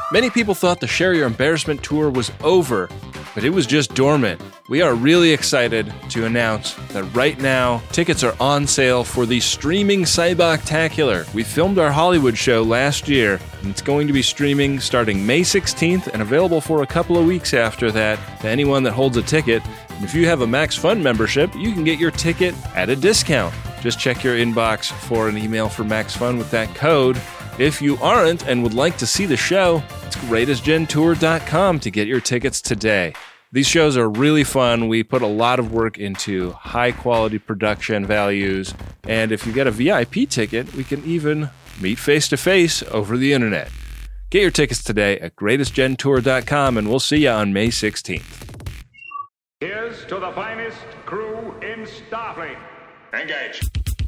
Many people thought the Share Your Embarrassment tour was over, but it was just dormant. We are really excited to announce that right now, tickets are on sale for the streaming Cyboctacular. We filmed our Hollywood show last year, and it's going to be streaming starting May 16th and available for a couple of weeks after that to anyone that holds a ticket. And if you have a Max Fun membership, you can get your ticket at a discount. Just check your inbox for an email for Max Fun with that code. If you aren't and would like to see the show, it's greatestgentour.com to get your tickets today. These shows are really fun. We put a lot of work into high-quality production values, and if you get a VIP ticket, we can even meet face-to-face over the internet. Get your tickets today at greatestgentour.com, and we'll see you on May 16th. Here's to the finest crew in Starfleet. Engage.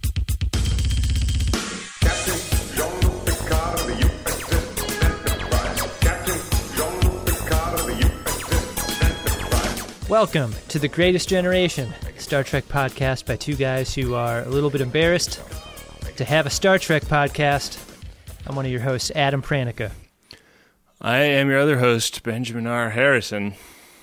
Captain Jean-Luc Picard of the USS Enterprise. Captain Jean-Luc Picard of the USS Enterprise. Welcome to The Greatest Generation, a Star Trek podcast by two guys who are a little bit embarrassed to have a Star Trek podcast. I'm one of your hosts, Adam Pranica. I am your other host, Benjamin R. Harrison.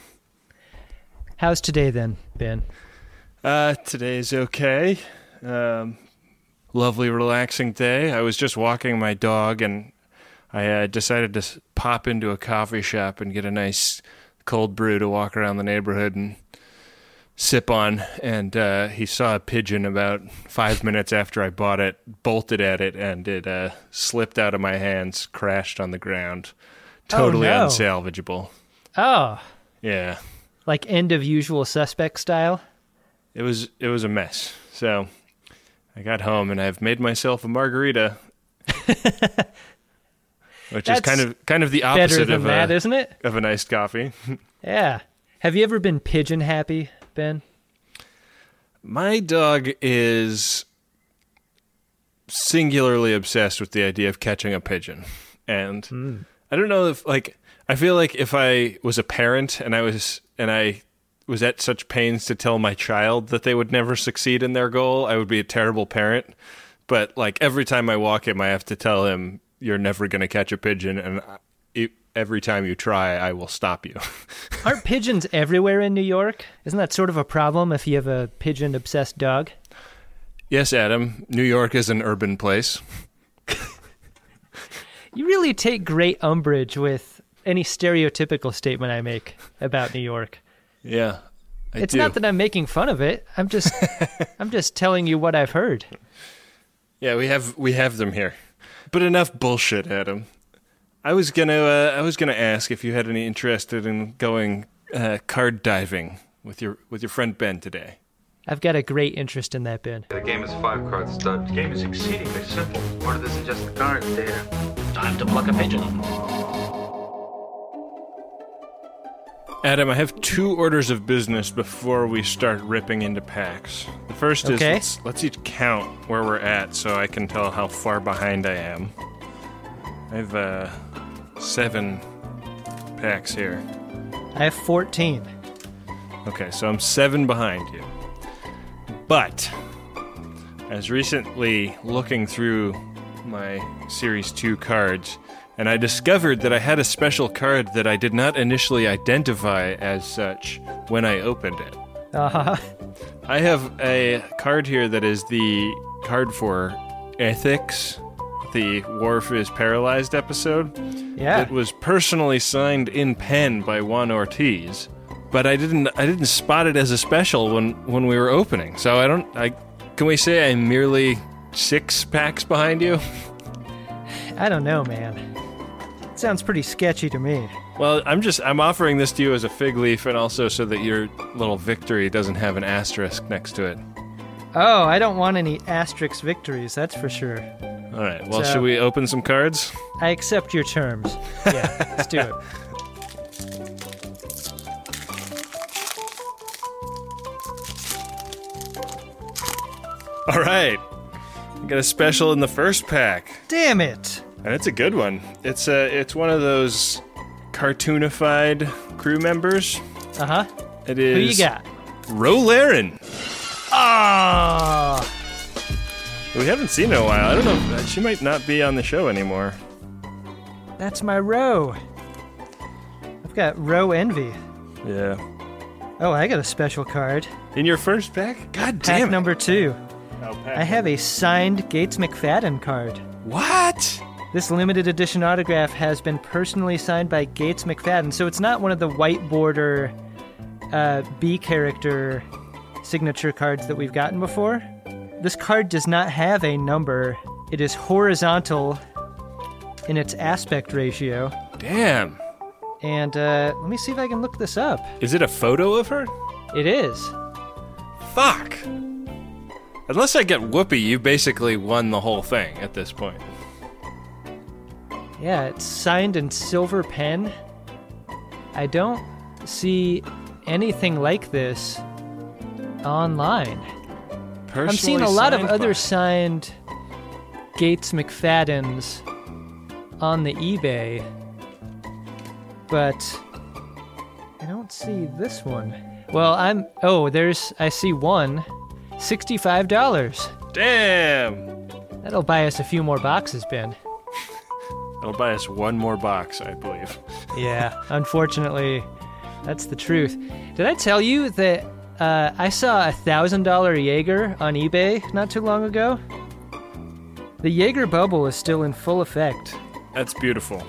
How's today then, Ben? Today's okay. Lovely, relaxing day. I was just walking my dog, and I decided to pop into a coffee shop and get a nice cold brew to walk around the neighborhood and sip on. And he saw a pigeon about 5 minutes after I bought it, bolted at it, and it slipped out of my hands, crashed on the ground. Totally unsalvageable. Oh. Yeah. Like end of Usual Suspect style? It was a mess. So I got home and I've made myself a margarita, which is kind of the opposite of that, isn't it? Of an iced coffee. Yeah. Have you ever been pigeon happy, Ben? My dog is singularly obsessed with the idea of catching a pigeon, and I don't know if I feel like if I was a parent and I was at such pains to tell my child that they would never succeed in their goal, I would be a terrible parent. But every time I walk him, I have to tell him, you're never going to catch a pigeon, and every time you try, I will stop you. Aren't pigeons everywhere in New York? Isn't that sort of a problem if you have a pigeon-obsessed dog? Yes, Adam. New York is an urban place. You really take great umbrage with any stereotypical statement I make about New York. Yeah, it's not that I'm making fun of it. I'm just telling you what I've heard. Yeah, we have them here. But enough bullshit, Adam. I was gonna ask if you had any interest in going card diving with your friend Ben today. I've got a great interest in that, Ben. The game is 5-card stud. The game is exceedingly simple. Order this and just the cards, Data. Time to pluck a pigeon. Adam, I have 2 orders of business before we start ripping into packs. The first is let's each count where we're at so I can tell how far behind I am. I have 7 packs here. I have 14. Okay, so I'm 7 behind you. But I was recently looking through my Series 2 cards, and I discovered that I had a special card that I did not initially identify as such when I opened it. Uh-huh. I have a card here that is the card for Ethics, the Worf is Paralyzed episode. Yeah. It was personally signed in pen by Juan Ortiz, but I didn't spot it as a special when we were opening. So can we say I'm merely 6 packs behind you? I don't know, man. It sounds pretty sketchy to me. Well, I'm offering this to you as a fig leaf, and also so that your little victory doesn't have an asterisk next to it. Oh, I don't want any asterisk victories, that's for sure. All right, well, should we open some cards? I accept your terms. Yeah, let's do it. All right. We got a special in the first pack. Damn it. And it's a good one. It's one of those cartoonified crew members. Uh-huh. It is... Who you got? Ro Laren. Ah! We haven't seen her in a while. I don't know. She might not be on the show anymore. That's my row. I've got row envy. Yeah. Oh, I got a special card. In your first pack? God Pack damn it. number 2. Oh, I have a signed Gates McFadden card. What? This limited edition autograph has been personally signed by Gates McFadden, so it's not one of the white border B character signature cards that we've gotten before. This card does not have a number. It is horizontal in its aspect ratio. Damn. And let me see if I can look this up. Is it a photo of her? It is. Fuck. Unless I get Whoopi, you basically won the whole thing at this point. Yeah, it's signed in silver pen. I don't see anything like this online. I'm seeing a lot of other signed Gates McFaddens on the eBay, but I don't see this one. Well, I see one. $65. Damn. That'll buy us a few more boxes, Ben. It'll buy us one more box, I believe. Yeah, unfortunately, that's the truth. Did I tell you that I saw a $1,000 Jaeger on eBay not too long ago? The Jaeger bubble is still in full effect. That's beautiful.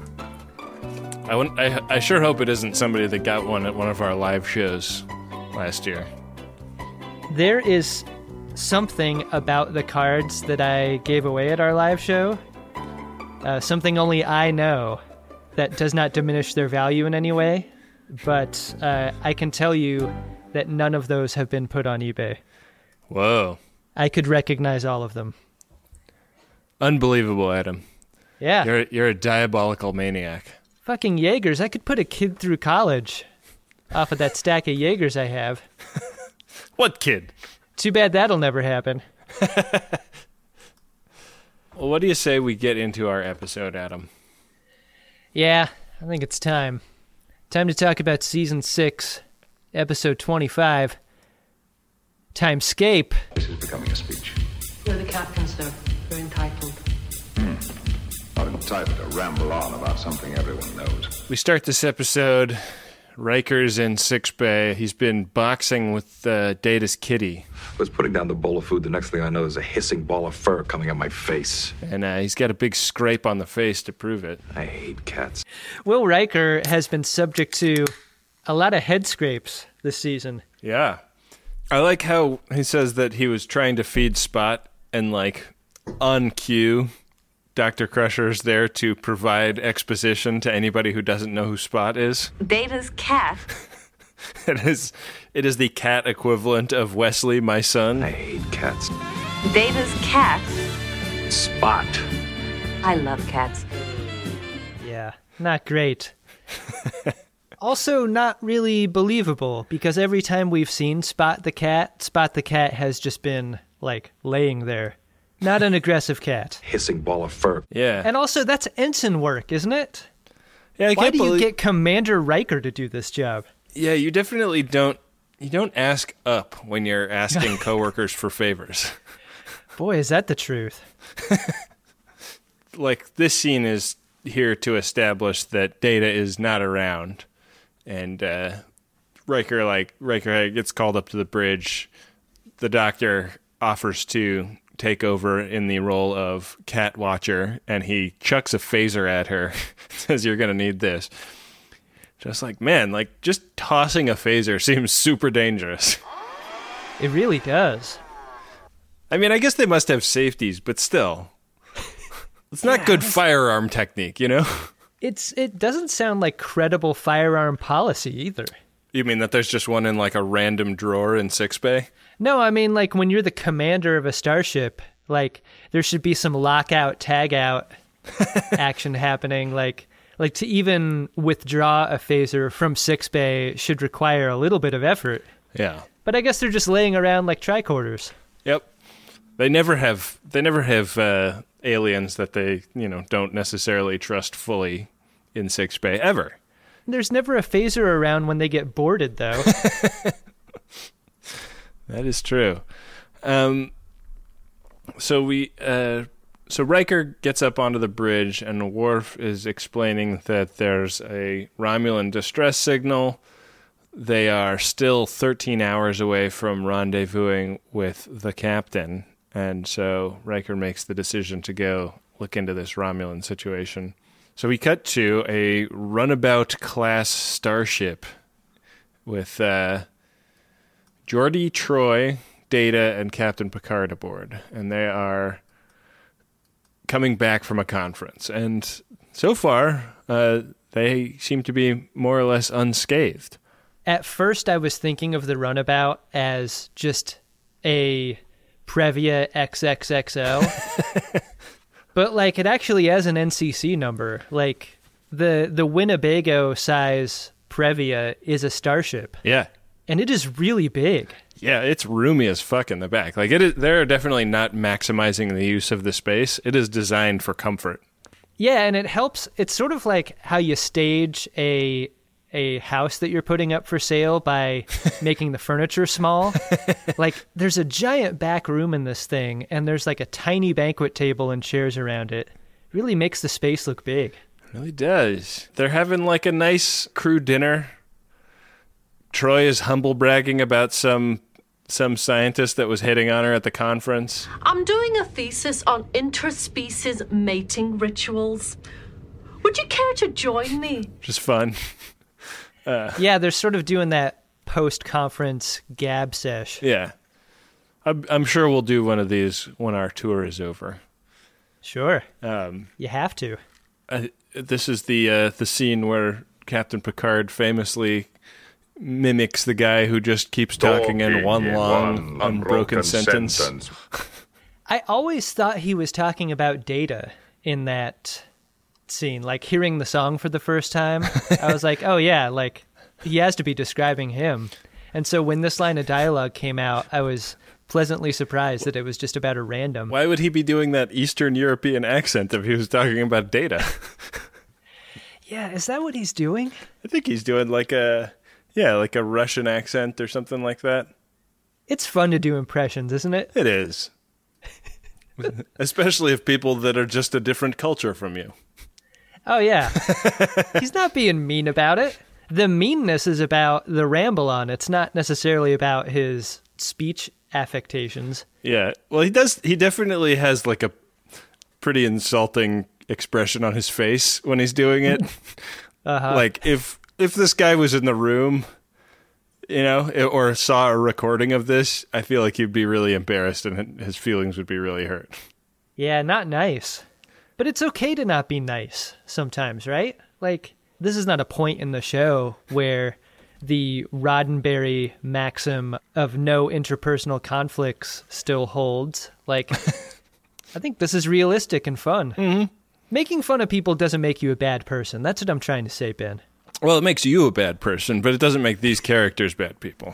I sure hope it isn't somebody that got one at one of our live shows last year. There is something about the cards that I gave away at our live show, something only I know, that does not diminish their value in any way, but I can tell you that none of those have been put on eBay. Whoa. I could recognize all of them. Unbelievable, Adam. Yeah. You're a diabolical maniac. Fucking Jaegers. I could put a kid through college off of that stack of Jaegers I have. What kid? Too bad that'll never happen. Well, what do you say we get into our episode, Adam? Yeah, I think it's time. Time to talk about Season 6, Episode 25, Timescape. This is becoming a speech. You're the captain, sir. You're entitled. Not entitled to ramble on about something everyone knows. We start this episode. Riker's in sickbay. He's been boxing with Data's kitty. I was putting down the bowl of food. The next thing I know, there's a hissing ball of fur coming at my face. And he's got a big scrape on the face to prove it. I hate cats. Will Riker has been subject to a lot of head scrapes this season. Yeah. I like how he says that he was trying to feed Spot and, on cue, Dr. Crusher's there to provide exposition to anybody who doesn't know who Spot is. Data's cat. It is the cat equivalent of Wesley, my son. I hate cats. Data's cat. Spot. I love cats. Yeah, not great. Also not really believable, because every time we've seen Spot the cat has just been, laying there. Not an aggressive cat. Hissing ball of fur. Yeah. And also, that's ensign work, isn't it? Yeah, Why do you get Commander Riker to do this job? Yeah, you definitely don't. You don't ask up when you're asking coworkers for favors. Boy, is that the truth. This scene is here to establish that Data is not around, and Riker gets called up to the bridge. The Doctor offers to take over in the role of cat watcher, and he chucks a phaser at her. Says, "You're gonna need this." Just just tossing a phaser seems super dangerous. It really does. I mean, I guess they must have safeties, but still. It's not good firearm technique, you know? It doesn't sound like credible firearm policy either. You mean that there's just one in a random drawer in sickbay? No, I mean when you're the commander of a starship, there should be some lockout, tagout action happening. To even withdraw a phaser from sickbay should require a little bit of effort. Yeah. But I guess they're just laying around like tricorders. Yep. They never have aliens that they, don't necessarily trust fully in sickbay ever. There's never a phaser around when they get boarded, though. That is true. So So Riker gets up onto the bridge, and Worf is explaining that there's a Romulan distress signal. They are still 13 hours away from rendezvousing with the captain, and so Riker makes the decision to go look into this Romulan situation. So we cut to a runabout-class starship with Geordi, Troy, Data, and Captain Picard aboard, and they are coming back from a conference. And so far, they seem to be more or less unscathed. At first, I was thinking of the runabout as just a Previa XXXO. But, like, it actually has an NCC number. Like, the Winnebago size Previa is a starship. Yeah. And it is really big. Yeah, it's roomy as fuck in the back. Like, they're definitely not maximizing the use of the space. It is designed for comfort. Yeah, and it helps. It's sort of like how you stage a house that you're putting up for sale by making the furniture small. Like, there's a giant back room in this thing, and there's like a tiny banquet table and chairs around it. Really makes the space look big. It really does. They're having like a nice crew dinner. Troy is humble bragging about some scientist that was hitting on her at the conference. I'm doing a thesis on interspecies mating rituals. Would you care to join me? Just fun. Yeah, they're sort of doing that post-conference gab sesh. Yeah. I'm sure we'll do one of these when our tour is over. Sure. You have to. This is the scene where Captain Picard famously mimics the guy who just keeps talking in one long, unbroken sentence. I always thought he was talking about Data in that scene, like hearing the song for the first time. I was like, oh yeah, like he has to be describing him. And so when this line of dialogue came out, I was pleasantly surprised that it was just about a random. Why would he be doing that Eastern European accent if he was talking about Data? Yeah, is that what he's doing? I think he's doing like a Russian accent or something like that. It's fun to do impressions, isn't it? It is. Especially of people that are just a different culture from you. Oh, yeah. He's not being mean about it. The meanness is about the ramble on. It's not necessarily about his speech affectations. Yeah. Well, he definitely has like a pretty insulting expression on his face when he's doing it. Uh-huh. Like if this guy was in the room, you know, or saw a recording of this, I feel like he'd be really embarrassed and his feelings would be really hurt. Yeah, not nice. But it's okay to not be nice sometimes, right? Like, this is not a point in the show where the Roddenberry maxim of no interpersonal conflicts still holds. Like, I think this is realistic and fun. Mm-hmm. Making fun of people doesn't make you a bad person. That's what I'm trying to say, Ben. Well, it makes you a bad person, but it doesn't make these characters bad people.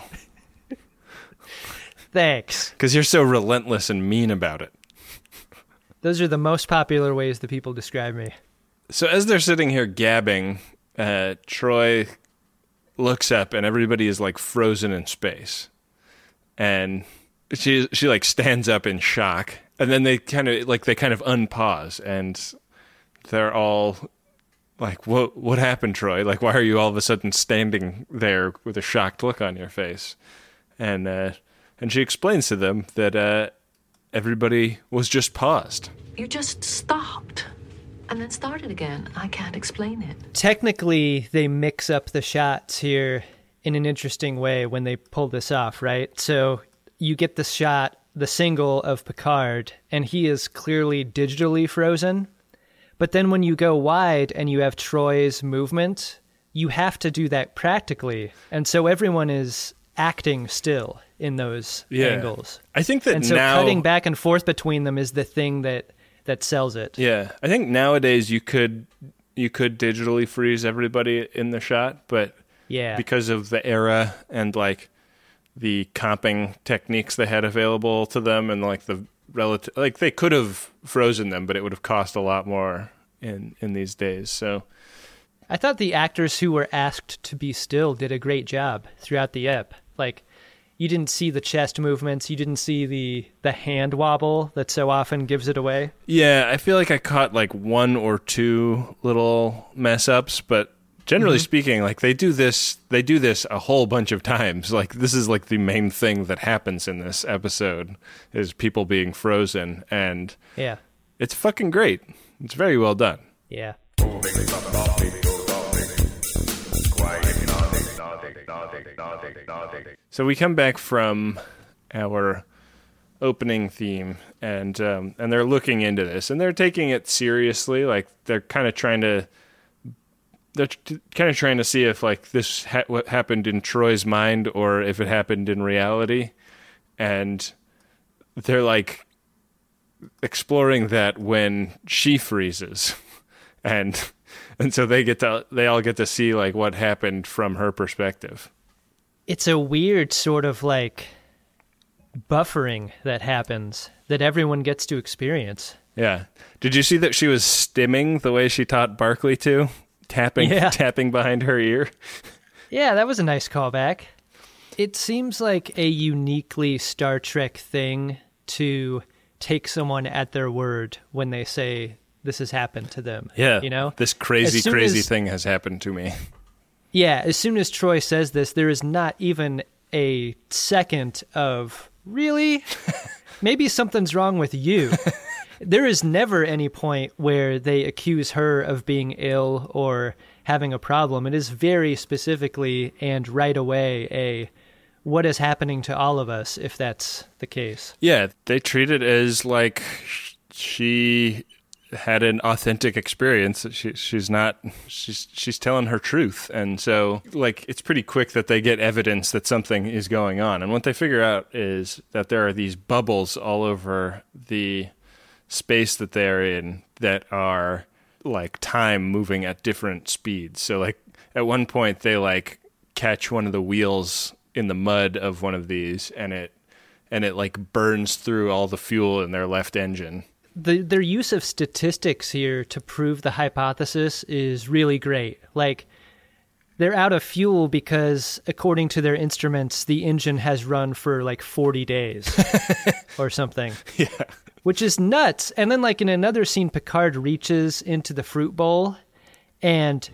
Thanks. Because you're so relentless and mean about it. Those are the most popular ways that people describe me. So as they're sitting here gabbing, Troy looks up and everybody is like frozen in space. And she like stands up in shock. And then they kind of unpause and they're all like, what happened, Troy? Like, why are you all of a sudden standing there with a shocked look on your face? And she explains to them that everybody was just paused. You just stopped and then started again. I can't explain it. Technically, they mix up the shots here in an interesting way when they pull this off, right? So you get the shot, the single of Picard, and he is clearly digitally frozen. But then when you go wide and you have Troy's movement, you have to do that practically. And so everyone is acting still in those angles. I think that and so now cutting back and forth between them is the thing that sells it. Yeah. I think nowadays you could digitally freeze everybody in the shot, but because of the era and like the comping techniques they had available to them and like the relative, like they could have frozen them, but it would have cost a lot more in these days. So I thought the actors who were asked to be still did a great job throughout the ep. Like, you didn't see the chest movements. You didn't see the hand wobble that so often gives it away. Yeah, I feel like I caught like one or two little mess ups, but generally speaking, like they do this a whole bunch of times. Like this is like the main thing that happens in this episode is people being frozen, and Yeah. it's fucking great. It's very well done. Yeah. So we come back from our opening theme, and they're looking into this, and they're taking it seriously. Like they're kind of trying to see if like this what happened in Troy's mind or if it happened in reality, and they're like exploring that when she freezes, and so they all get to see like what happened from her perspective. It's a weird sort of like buffering that happens that everyone gets to experience. Yeah. Did you see that she was stimming the way she taught Barkley to? Tapping behind her ear? Yeah, that was a nice callback. It seems like a uniquely Star Trek thing to take someone at their word when they say this has happened to them. Yeah. You know? This crazy thing has happened to me. Yeah, as soon as Troy says this, there is not even a second of, really? Maybe something's wrong with you. There is never any point where they accuse her of being ill or having a problem. It is very specifically and right away what is happening to all of us if that's the case. Yeah, they treat it as like she had an authentic experience. She's telling her truth, and so like it's pretty quick that they get evidence that something is going on. And what they figure out is that there are these bubbles all over the space that they're in that are like time moving at different speeds. So like at one point they like catch one of the wheels in the mud of one of these, and it like burns through all the fuel in their left engine. Their use of statistics here to prove the hypothesis is really great. Like, they're out of fuel because, according to their instruments, the engine has run for like 40 days or something. Yeah. Which is nuts. And then, like, in another scene, Picard reaches into the fruit bowl and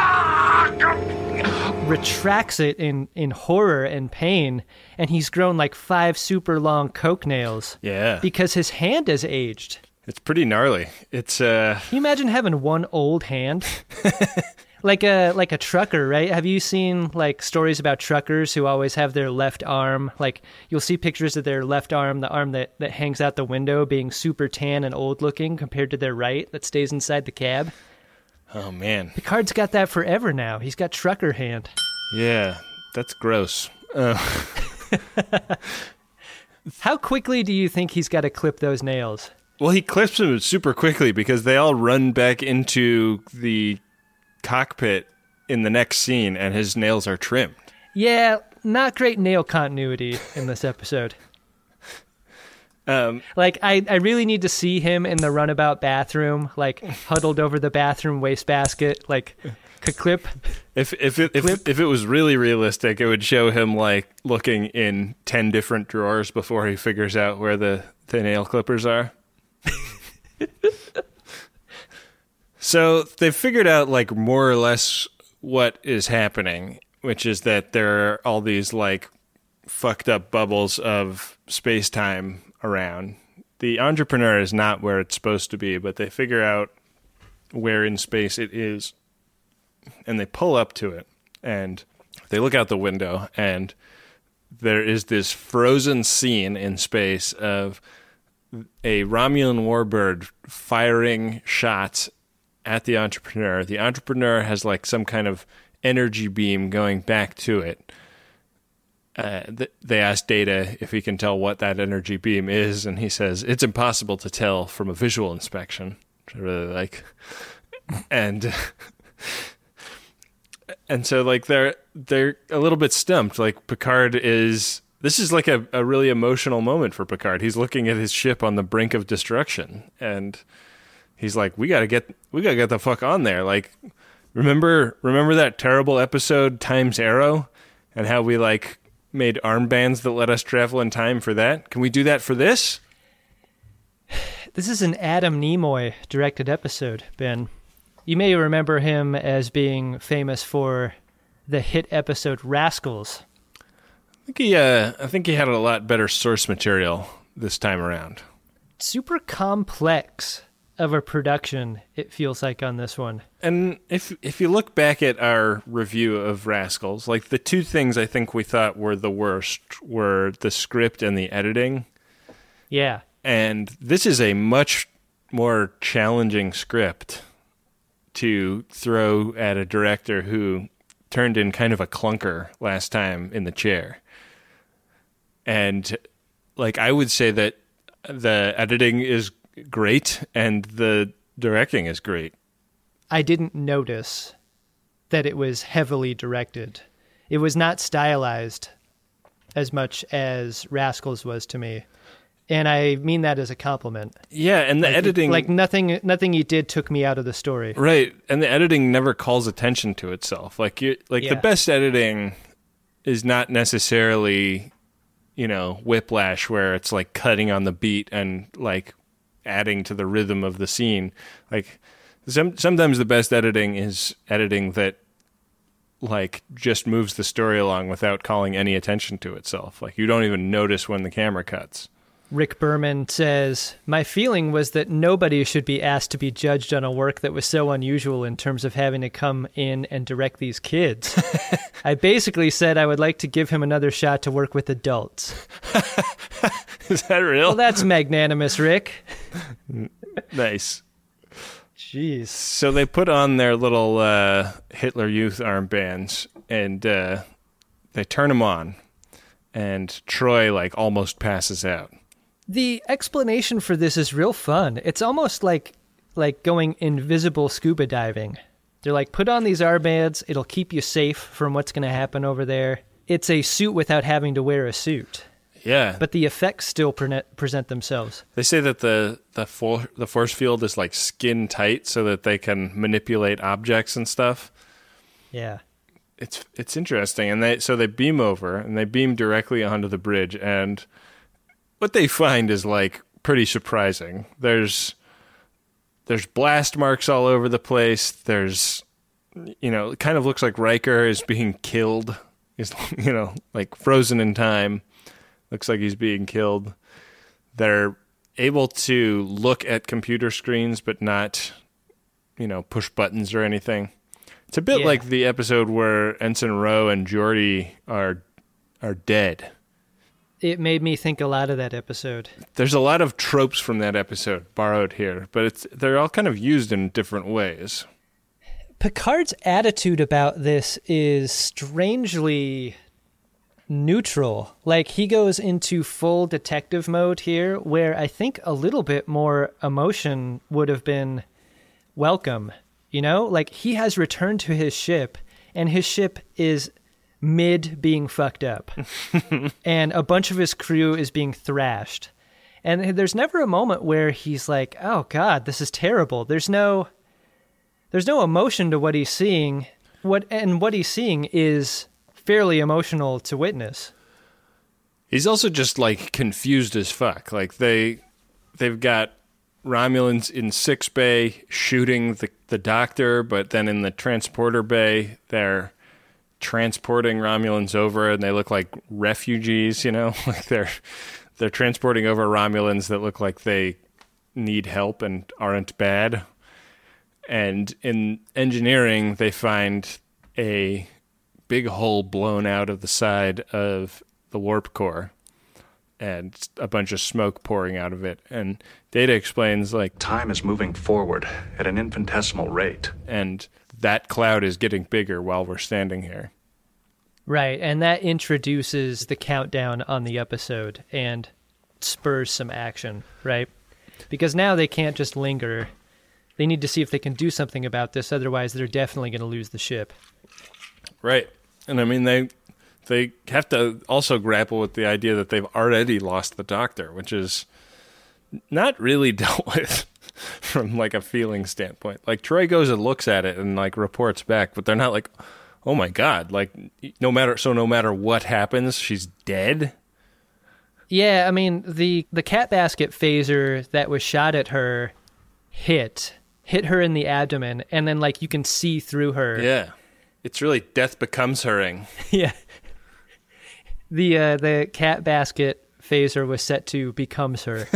retracts it in horror and pain, and he's grown like 5 super long coke nails. Yeah. Because his hand has aged. It's pretty gnarly. It's Can you imagine having one old hand? like a trucker, right? Have you seen like stories about truckers who always have their left arm, like you'll see pictures of their left arm, the arm that hangs out the window, being super tan and old looking compared to their right that stays inside the cab? Oh man. Picard's got that forever now. He's got trucker hand. Yeah, that's gross. How quickly do you think he's got to clip those nails? Well, he clips them super quickly because they all run back into the cockpit in the next scene, and his nails are trimmed. Yeah, not great nail continuity in this episode. Like, I really need to see him in the runabout bathroom, like, huddled over the bathroom wastebasket, like, clip. If it was really realistic, it would show him, like, looking in 10 different drawers before he figures out where the nail clippers are. So they've figured out like more or less what is happening, which is that there are all these like fucked up bubbles of space-time around. The Entrepreneur is not where it's supposed to be, but they figure out where in space it is, and they pull up to it, and they look out the window, and there is this frozen scene in space of a Romulan warbird firing shots at the Entrepreneur. The Entrepreneur has like some kind of energy beam going back to it. They ask Data if he can tell what that energy beam is, and he says it's impossible to tell from a visual inspection, which I really like. And so like they're a little bit stumped. Like Picard is. This is like a really emotional moment for Picard. He's looking at his ship on the brink of destruction, and he's like, "We gotta get the fuck on there." Like, remember that terrible episode Time's Arrow, and how we like made armbands that let us travel in time for that. Can we do that for this? This is an Adam Nimoy directed episode, Ben. You may remember him as being famous for the hit episode Rascals. I think he had a lot better source material this time around. Super complex of a production, it feels like, on this one. And if you look back at our review of Rascals, like the two things I think we thought were the worst were the script and the editing. Yeah. And this is a much more challenging script to throw at a director who turned in kind of a clunker last time in the chair. And like I would say that the editing is great and the directing is great. I didn't notice that it was heavily directed. It was not stylized as much as Rascals was to me. And I mean that as a compliment. Yeah, and the editing... Like nothing you did took me out of the story. Right, and the editing never calls attention to itself. The best editing is not necessarily, whiplash where it's like cutting on the beat and like adding to the rhythm of the scene. Like sometimes the best editing is editing that like just moves the story along without calling any attention to itself. Like you don't even notice when the camera cuts. Rick Berman says, "My feeling was that nobody should be asked to be judged on a work that was so unusual in terms of having to come in and direct these kids. I basically said I would like to give him another shot to work with adults." Is that real? Well, that's magnanimous, Rick. Nice. Jeez. So they put on their little Hitler Youth armbands, and they turn them on, and Troy like almost passes out. The explanation for this is real fun. It's almost like going invisible scuba diving. They're like, put on these armbands, it'll keep you safe from what's going to happen over there. It's a suit without having to wear a suit. Yeah. But the effects still present themselves. They say that the force field is like skin tight so that they can manipulate objects and stuff. Yeah. It's interesting. And they beam over and they beam directly onto the bridge, and what they find is like pretty surprising. There's blast marks all over the place. There's it kind of looks like Riker is being killed. He's like frozen in time. Looks like he's being killed. They're able to look at computer screens but not push buttons or anything. It's a bit like the episode where Ensign Ro and Geordi are dead. It made me think a lot of that episode. There's a lot of tropes from that episode borrowed here, but they're all kind of used in different ways. Picard's attitude about this is strangely neutral. Like, he goes into full detective mode here, where I think a little bit more emotion would have been welcome. Like, he has returned to his ship, and his ship is mid being fucked up. And a bunch of his crew is being thrashed. And there's never a moment where he's like, oh God, this is terrible. There's no emotion to what he's seeing. What he's seeing is fairly emotional to witness. He's also just like confused as fuck. Like they've got Romulans in 6 Bay shooting the doctor, but then in the transporter bay, they're transporting Romulans over, and they look like refugees, like they're transporting over Romulans that look like they need help and aren't bad. And in engineering, they find a big hole blown out of the side of the warp core and a bunch of smoke pouring out of it. And Data explains, like, time is moving forward at an infinitesimal rate. And that cloud is getting bigger while we're standing here. Right, and that introduces the countdown on the episode and spurs some action, right? Because now they can't just linger. They need to see if they can do something about this, otherwise they're definitely going to lose the ship. Right. And I mean, they have to also grapple with the idea that they've already lost the Doctor, which is not really dealt with from like a feeling standpoint. Like Troy goes and looks at it and like reports back, but they're not like, Oh my God! Like no matter what happens, she's dead. Yeah, I mean the cat basket phaser that was shot at her hit her in the abdomen, and then like you can see through her. Yeah, it's really death becomes her-ing. Yeah. The cat basket phaser was set to becomes her.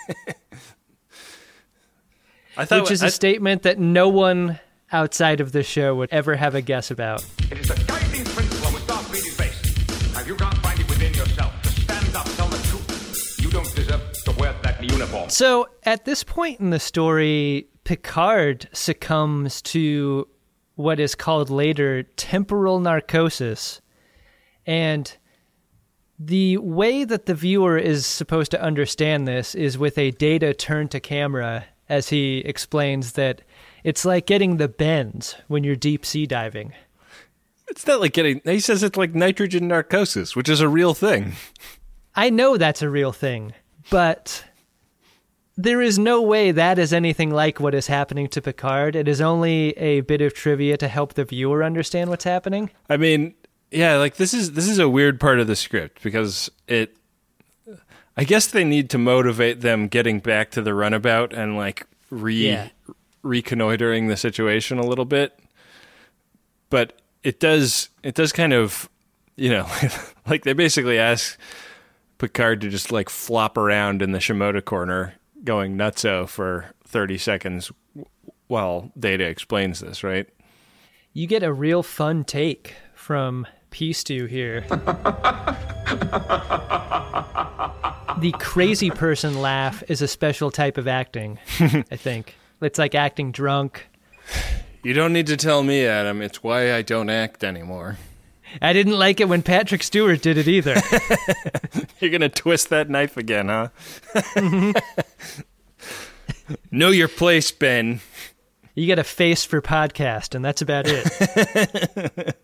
Which is a statement that no one outside of the show would ever have a guess about. It is the guiding principle on which Starfleet is based. If you can't find it within yourself to stand up, tell the truth, you don't deserve to wear that uniform. So at this point in the story, Picard succumbs to what is called later temporal narcosis. And the way that the viewer is supposed to understand this is with a data turn to camera, as he explains that it's like getting the bends when you're deep sea diving. It's not like he says it's like nitrogen narcosis, which is a real thing. I know that's a real thing, but there is no way that is anything like what is happening to Picard. It is only a bit of trivia to help the viewer understand what's happening. I mean, yeah, like this is a weird part of the script because I guess they need to motivate them getting back to the runabout and like reconnoitering the situation a little bit. But it does kind of, like they basically ask Picard to just like flop around in the Shimoda corner going nutso for 30 seconds while Data explains this, right? You get a real fun take from P-Stew here. The crazy person laugh is a special type of acting, I think. It's like acting drunk. You don't need to tell me, Adam. It's why I don't act anymore. I didn't like it when Patrick Stewart did it either. You're going to twist that knife again, huh? Mm-hmm. Know your place, Ben. You get a face for podcast, and that's about it.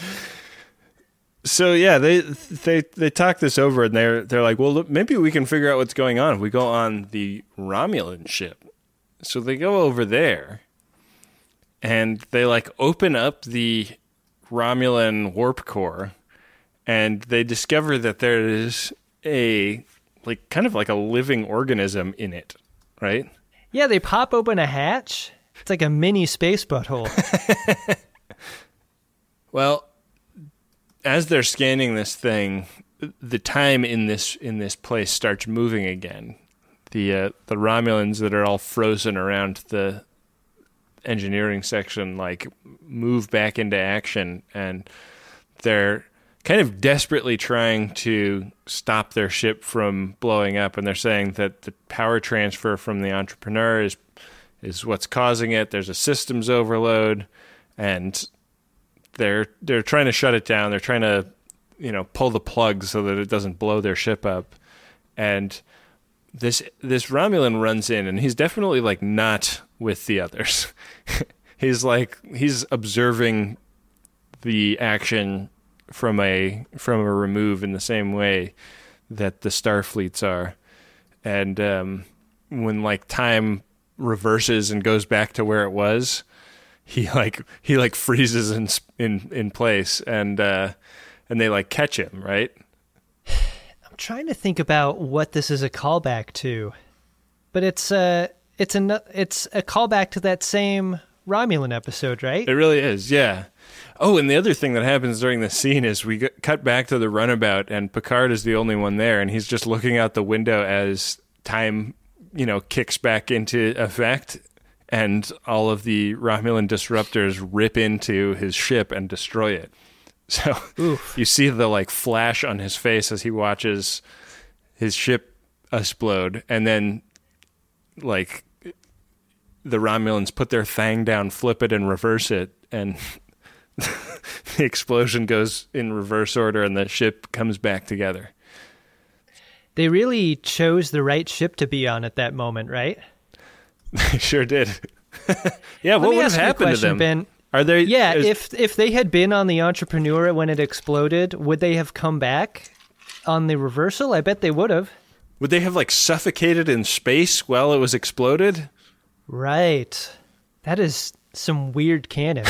So yeah, they talk this over, and they're like, well, look, maybe we can figure out what's going on if we go on the Romulan ship. So they go over there, and they like open up the Romulan warp core, and they discover that there is a like kind of like a living organism in it, right? Yeah, they pop open a hatch. It's like a mini space butthole. Well, as they're scanning this thing, the time in this place starts moving again. The Romulans that are all frozen around the engineering section like move back into action, and they're kind of desperately trying to stop their ship from blowing up, and they're saying that the power transfer from the Entrepreneur is what's causing it. There's a systems overload, and they're trying to shut it down. They're trying to, pull the plug so that it doesn't blow their ship up. And this Romulan runs in, and he's definitely like not with the others. he's observing the action from a remove in the same way that the Starfleets are. And when like time reverses and goes back to where it was, he freezes in place, and they like catch him, right? I'm trying to think about what this is a callback to, but it's a callback to that same Romulan episode, right? It really is, yeah. Oh, and the other thing that happens during this scene is we cut back to the runabout, and Picard is the only one there, and he's just looking out the window as time, kicks back into effect, and all of the Romulan disruptors rip into his ship and destroy it. So Oof. You see the like flash on his face as he watches his ship explode, and then like the Romulans put their thing down, flip it, and reverse it, and the explosion goes in reverse order, and the ship comes back together. They really chose the right ship to be on at that moment, right? They sure did. Yeah, what would have happened to them? Ben, are they? Yeah, if they had been on the Entrepreneur when it exploded, would they have come back on the reversal? I bet they would have. Would they have like suffocated in space while it was exploded? Right. That is some weird canon.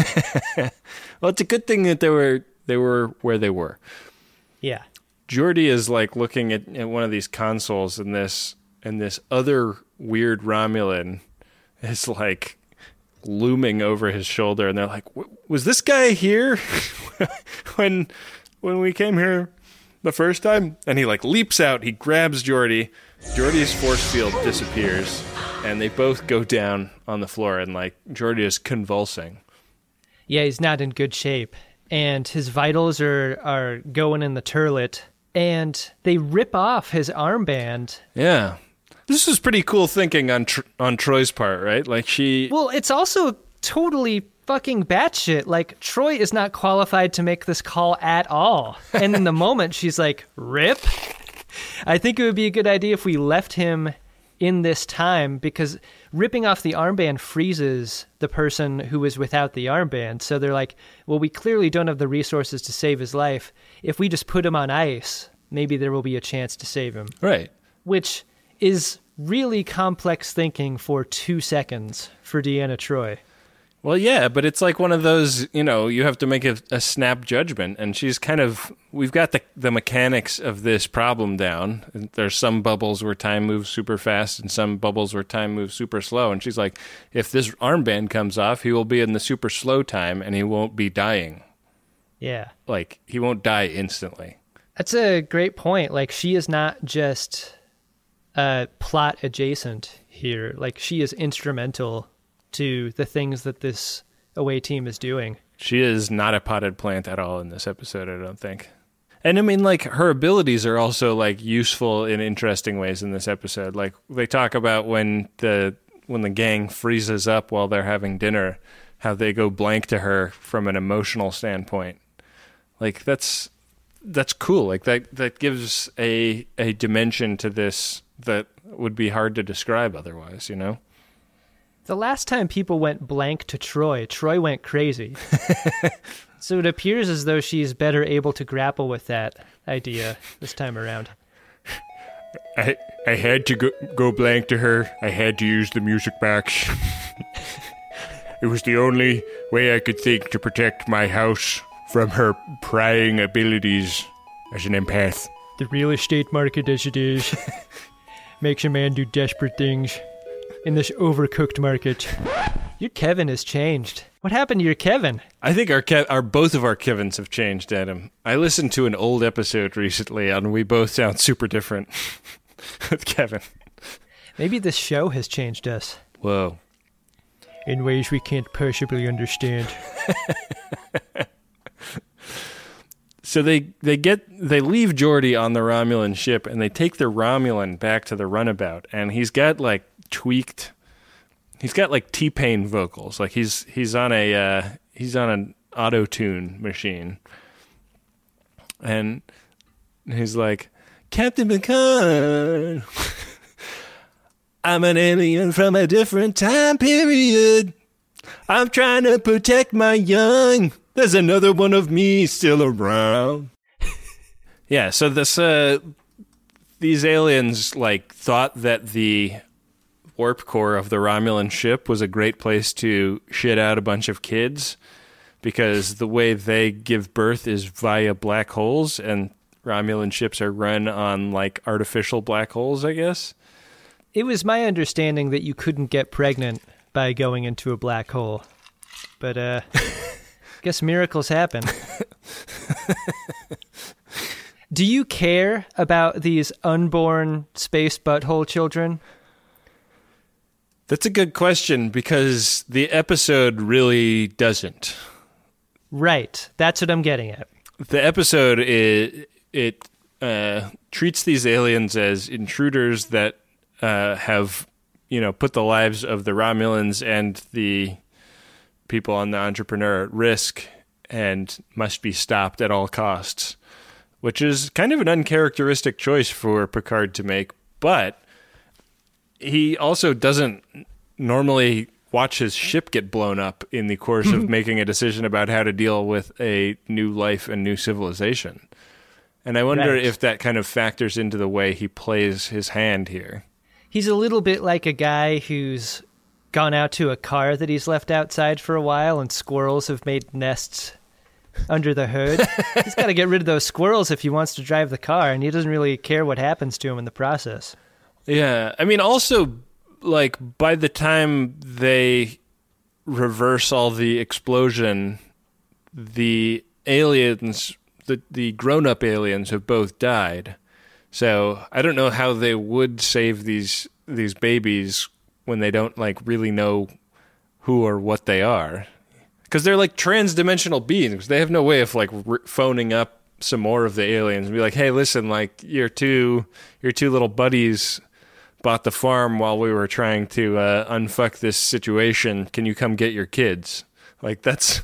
Well, it's a good thing that they were where they were. Yeah. Geordi is like looking at one of these consoles, and this other weird Romulan is like looming over his shoulder, and they're like, "Was this guy here when we came here the first time?" And he like leaps out, he grabs Geordi. Geordi's force field disappears, and they both go down on the floor, and like Geordi is convulsing. Yeah, he's not in good shape, and his vitals are going in the turlet, and they rip off his armband. Yeah. This is pretty cool thinking on Troy's part, right? Like Well, it's also totally fucking batshit. Like, Troy is not qualified to make this call at all. And in the moment, she's like, rip? I think it would be a good idea if we left him in this time, because ripping off the armband freezes the person who is without the armband. So they're like, well, we clearly don't have the resources to save his life. If we just put him on ice, maybe there will be a chance to save him. Right. Which is really complex thinking for 2 seconds for Deanna Troi. Well, yeah, but it's like one of those, you have to make a snap judgment, and we've got the mechanics of this problem down. There's some bubbles where time moves super fast and some bubbles where time moves super slow, and she's like, if this armband comes off, he will be in the super slow time, and he won't be dying. Yeah. Like, he won't die instantly. That's a great point. Like, she is not just plot adjacent here. Like, she is instrumental to the things that this away team is doing. She is not a potted plant at all in this episode, I don't think. And I mean, like, her abilities are also like useful in interesting ways in this episode. Like, they talk about when the gang freezes up while they're having dinner, how they go blank to her from an emotional standpoint. Like, that's cool. Like, that gives a dimension to this that would be hard to describe otherwise, The last time people went blank to Troy went crazy. So it appears as though she's better able to grapple with that idea this time around. I had to go blank to her. I had to use the music box. It was the only way I could think to protect my house from her prying abilities as an empath. The real estate market as it is makes a man do desperate things in this overcooked market. Your Kevin has changed. What happened to your Kevin? I think both of our Kevins have changed, Adam. I listened to an old episode recently, and we both sound super different with Kevin. Maybe this show has changed us. Whoa. In ways we can't possibly understand. So they leave Geordi on the Romulan ship, and they take the Romulan back to the runabout, and he's got like T-Pain vocals. Like he's on an auto-tune machine, and he's like, Captain Picard, I'm an alien from a different time period. I'm trying to protect my young. There's another one of me still around. Yeah, so these aliens like thought that the warp core of the Romulan ship was a great place to shit out a bunch of kids, because the way they give birth is via black holes, and Romulan ships are run on like artificial black holes, I guess. It was my understanding that you couldn't get pregnant by going into a black hole. But guess miracles happen. Do you care about these unborn space butthole children? That's a good question, because the episode really doesn't. Right. That's what I'm getting at. The episode, it treats these aliens as intruders that have, put the lives of the Romulans and the people on the Entrepreneur at risk and must be stopped at all costs, which is kind of an uncharacteristic choice for Picard to make, but he also doesn't normally watch his ship get blown up in the course of making a decision about how to deal with a new life and new civilization. And I wonder if that kind of factors into the way he plays his hand here. He's a little bit like a guy who's gone out to a car that he's left outside for a while, and squirrels have made nests under the hood. He's got to get rid of those squirrels if he wants to drive the car, and he doesn't really care what happens to him in the process. Yeah, I mean, also, like, by the time they reverse all the explosion, the aliens, the grown-up aliens have both died. So I don't know how they would save these babies when they don't, like, really know who or what they are. Because they're, like, trans-dimensional beings. They have no way of, like, phoning up some more of the aliens and be like, hey, listen, like, your two little buddies bought the farm while we were trying to unfuck this situation. Can you come get your kids? Like, that's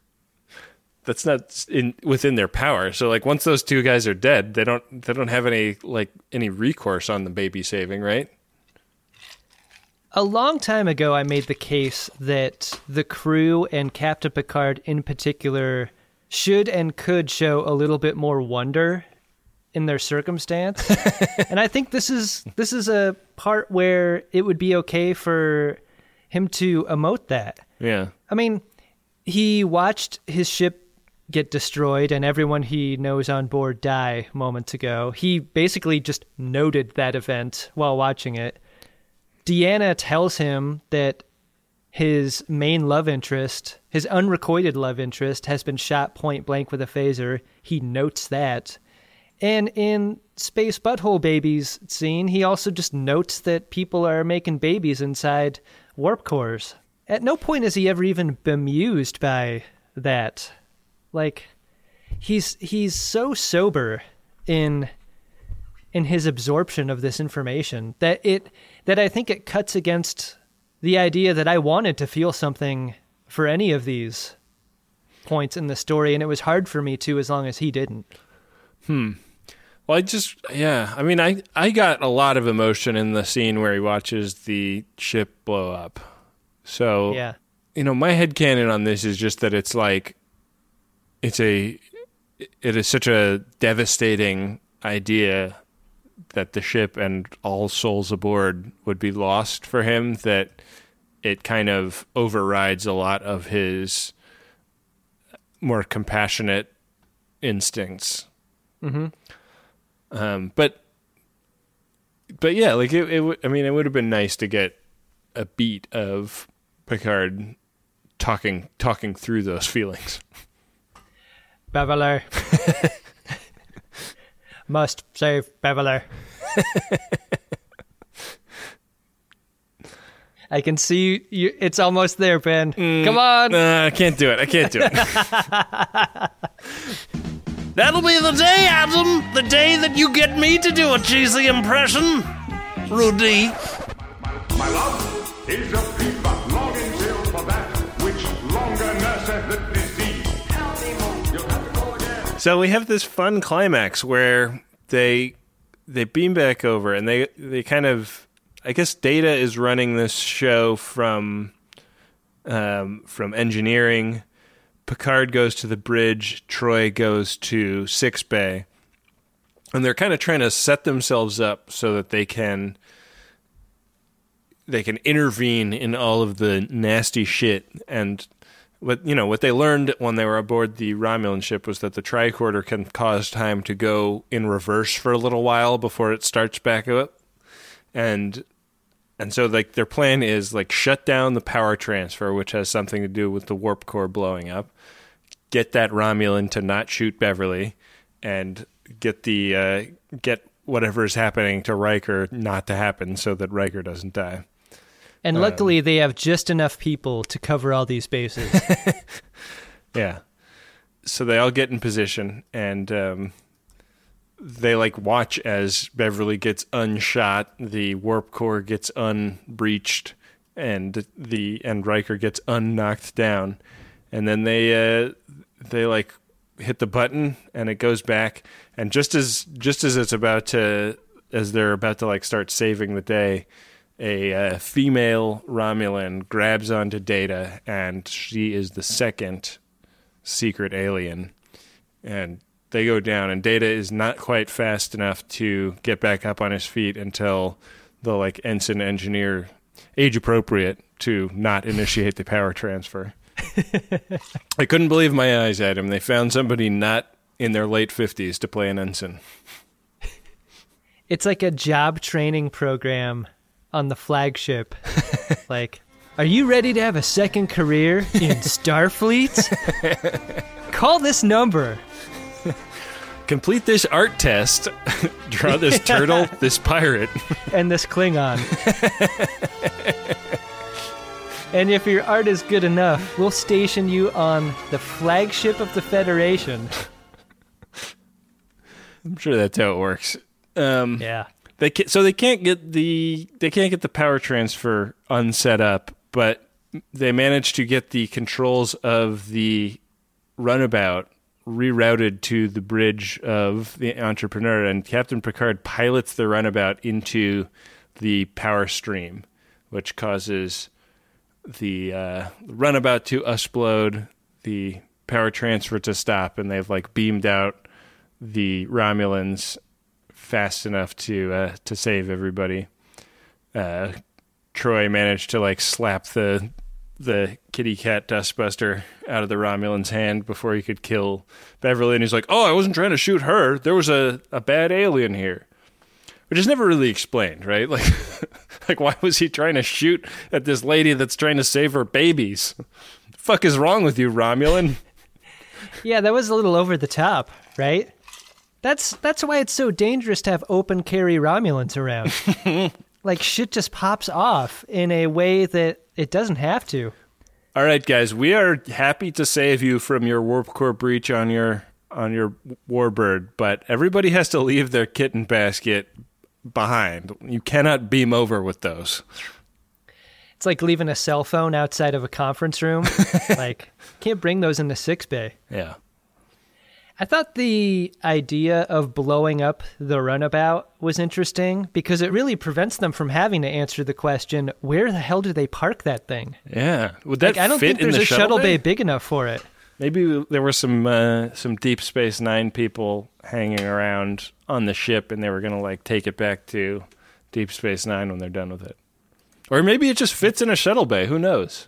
not within their power. So, like, once those two guys are dead, they don't have any recourse on the baby saving, right? A long time ago, I made the case that the crew and Captain Picard in particular should and could show a little bit more wonder in their circumstance. And I think this is a part where it would be okay for him to emote that. Yeah. I mean, he watched his ship get destroyed and everyone he knows on board die moments ago. He basically just noted that event while watching it. Deanna tells him that his main love interest, his unrequited love interest, has been shot point blank with a phaser. He notes that. And in Space Butthole Babies scene, he also just notes that people are making babies inside warp cores. At no point is he ever even bemused by that. Like, he's so sober in his absorption of this information that I think it cuts against the idea that I wanted to feel something for any of these points in the story, and it was hard for me to as long as he didn't. Well, I mean, I got a lot of emotion in the scene where he watches the ship blow up. So, yeah. You know, my headcanon on this is just that it's like, it is such a devastating idea that the ship and all souls aboard would be lost for him, that it kind of overrides a lot of his more compassionate instincts. Mm-hmm. But yeah, like it would have been nice to get a beat of Picard talking through those feelings. Beverly. Must save Beverly. I can see you. It's almost there, Ben. Come on. I can't do it. That'll be the day, Adam. The day that you get me to do a cheesy impression. Rudy. My love is a fever, longing till for that which longer nurseth the disease. You'll have to go again. So we have this fun climax where they beam back over, and they kind of, I guess Data is running this show from engineering. Picard goes to the bridge. Troy goes to sickbay, and they're kind of trying to set themselves up so that they can intervene in all of the nasty shit. And what they learned when they were aboard the Romulan ship was that the tricorder can cause time to go in reverse for a little while before it starts back up. And so, like, their plan is, like, shut down the power transfer, which has something to do with the warp core blowing up, get that Romulan to not shoot Beverly, and get whatever is happening to Riker not to happen so that Riker doesn't die. And luckily, they have just enough people to cover all these bases. Yeah. So they all get in position, and they like watch as Beverly gets unshot, the warp core gets unbreached, and Riker gets unknocked down, and then they like hit the button and it goes back, and just as they're about to like start saving the day, a female Romulan grabs onto Data, and she is the second secret alien, and they go down, and Data is not quite fast enough to get back up on his feet until the like ensign engineer age appropriate to not initiate the power transfer. I couldn't believe my eyes, Adam. They found somebody not in their late 50s to play an ensign. It's like a job training program on the flagship. Like, are you ready to have a second career in Starfleet? Call this number. Complete this art test. Draw this turtle, this pirate. And this Klingon. And if your art is good enough, we'll station you on the flagship of the Federation. I'm sure that's how it works. Yeah. They can't get the power transfer unset up, but they managed to get the controls of the runabout rerouted to the bridge of the Entrepreneur, and Captain Picard pilots the runabout into the power stream, which causes the runabout to explode, the power transfer to stop, and they've like beamed out the Romulans fast enough to save everybody. Troy managed to like slap the kitty cat dustbuster out of the Romulan's hand before he could kill Beverly, and he's like, "Oh, I wasn't trying to shoot her. There was a bad alien here," which is never really explained, right? Like why was he trying to shoot at this lady that's trying to save her babies? The fuck is wrong with you, Romulan? Yeah, that was a little over the top, right? That's why it's so dangerous to have open carry Romulans around. Like, shit just pops off in a way that it doesn't have to. All right, guys, we are happy to save you from your warp core breach on your Warbird, but everybody has to leave their kitten basket behind. You cannot beam over with those. It's like leaving a cell phone outside of a conference room. Like, can't bring those in the 6-bay. Yeah. I thought the idea of blowing up the runabout was interesting because it really prevents them from having to answer the question, where the hell do they park that thing? Yeah. Would that I don't fit think there's in the a shuttle bay big enough for it. Maybe there were some Deep Space Nine people hanging around on the ship and they were going to like take it back to Deep Space Nine when they're done with it. Or maybe it just fits in a shuttle bay. Who knows?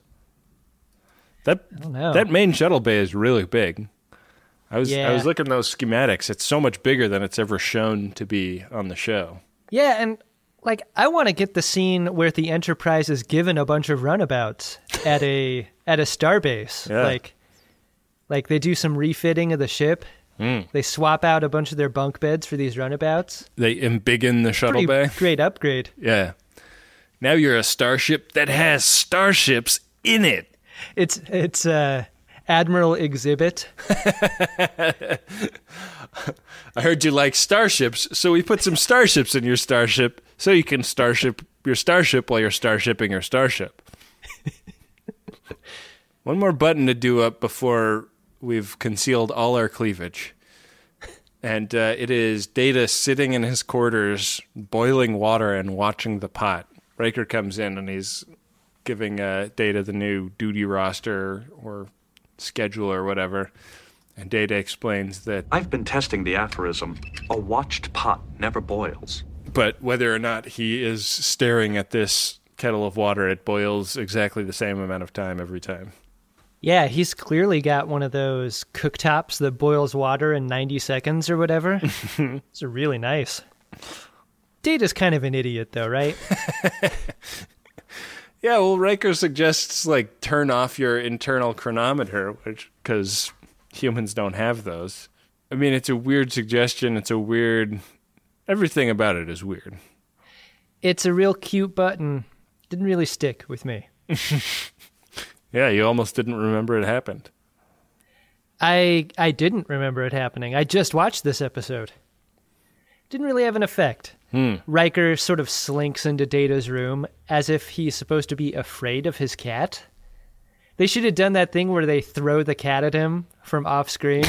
I don't know. That main shuttle bay is really big. I was looking at those schematics. It's so much bigger than it's ever shown to be on the show. Yeah, and like I want to get the scene where the Enterprise is given a bunch of runabouts at a starbase. Yeah. Like they do some refitting of the ship. They swap out a bunch of their bunk beds for these runabouts. They embiggen the shuttle bay. Great upgrade. Yeah. Now you're a starship that has starships in it. It's Admiral Exhibit. I heard you like starships, so we put some starships in your starship so you can starship your starship while you're starshipping your starship. One more button to do up before we've concealed all our cleavage. And it is Data sitting in his quarters, boiling water and watching the pot. Riker comes in and he's giving Data the new duty roster or schedule or whatever, and Data explains that I've been testing the aphorism, a watched pot never boils. But whether or not he is staring at this kettle of water, it boils exactly the same amount of time every time. Yeah, he's clearly got one of those cooktops that boils water in 90 seconds or whatever. It's really nice. Data's kind of an idiot though, right? Yeah, well, Riker suggests, like, turn off your internal chronometer, because humans don't have those. I mean, it's a weird suggestion. It's a weird... Everything about it is weird. It's a real cute button. Didn't really stick with me. Yeah, you almost didn't remember it happened. I didn't remember it happening. I just watched this episode. Didn't really have an effect. Riker sort of slinks into Data's room as if he's supposed to be afraid of his cat. They should have done that thing where they throw the cat at him from off screen.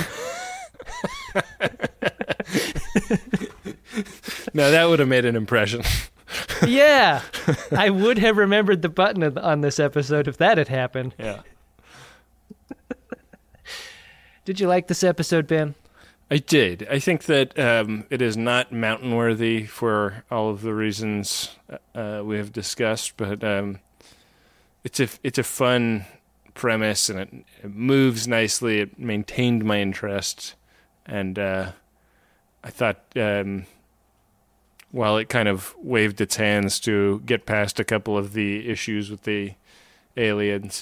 No, that would have made an impression. Yeah, I would have remembered the button on this episode if that had happened. Yeah. Did you like this episode, Ben? I did. I think that it is not mountain worthy for all of the reasons we have discussed, but it's a fun premise and it moves nicely. It maintained my interest, and I thought while it kind of waved its hands to get past a couple of the issues with the aliens,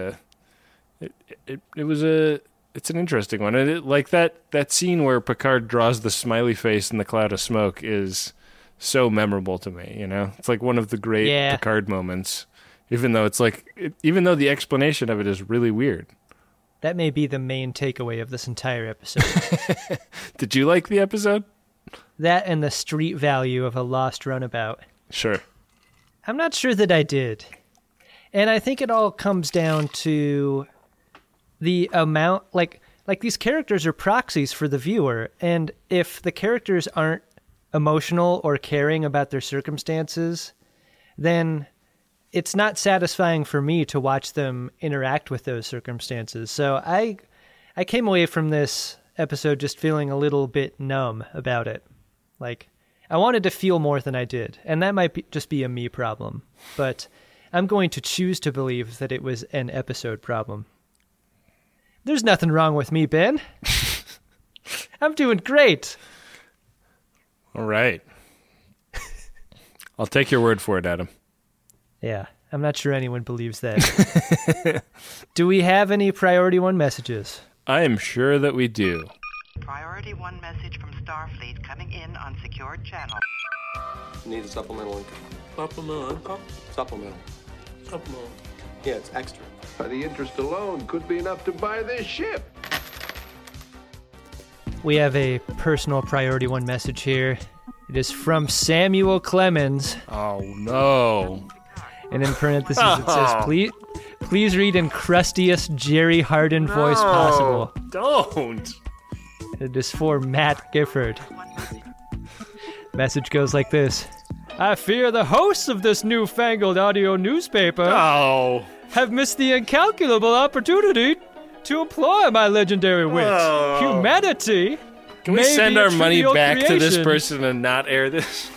it's an interesting one. And like that scene where Picard draws the smiley face in the cloud of smoke is so memorable to me, you know? It's like one of the great Picard moments, even though the explanation of it is really weird. That may be the main takeaway of this entire episode. Did you like the episode? That and the street value of a lost runabout. Sure. I'm not sure that I did. And I think it all comes down to the amount, like these characters are proxies for the viewer, and if the characters aren't emotional or caring about their circumstances, then it's not satisfying for me to watch them interact with those circumstances. So I came away from this episode just feeling a little bit numb about it. Like, I wanted to feel more than I did, and that might just be a me problem, but I'm going to choose to believe that it was an episode problem. There's nothing wrong with me, Ben. I'm doing great. All right. I'll take your word for it, Adam. Yeah, I'm not sure anyone believes that. Do we have any Priority 1 messages? I am sure that we do. Priority 1 message from Starfleet coming in on secured channel. Need a supplemental income. Supplemental income? Supplemental. Supplemental. Yeah, it's extra. The interest alone could be enough to buy this ship. We have a personal Priority 1 message here. It is from Samuel Clemens. Oh, no. And in parentheses it says, please read in crustiest Jerry Harden voice possible. Don't. It is for Matt Gifford. Message goes like this. I fear the hosts of this newfangled audio newspaper have missed the incalculable opportunity to employ my legendary wit. Humanity. Can we send our money back to this person and not air this?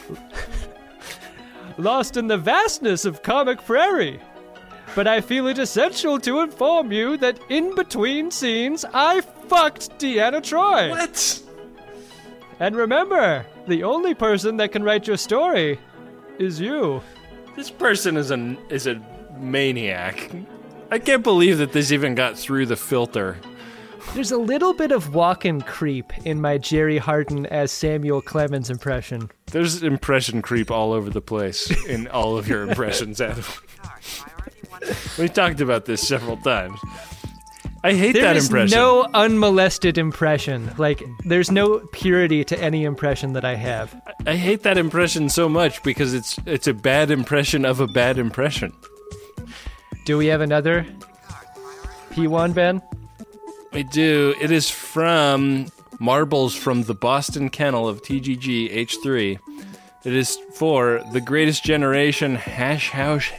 Lost in the vastness of Comic Prairie. But I feel it essential to inform you that in between scenes, I fucked Deanna Troi. What? And remember, the only person that can write your story is you. This person is a maniac. I can't believe that this even got through the filter. There's a little bit of walk-in creep in my Jerry Harden as Samuel Clemens impression. There's impression creep all over the place in all of your impressions, Adam. We talked about this several times. I hate that impression. There is no unmolested impression. Like, there's no purity to any impression that I have. I hate that impression so much because it's a bad impression of a bad impression. Do we have another P1, Ben? We do. It is from Marbles from the Boston Kennel of TGG H3. It is for the Greatest Generation Hash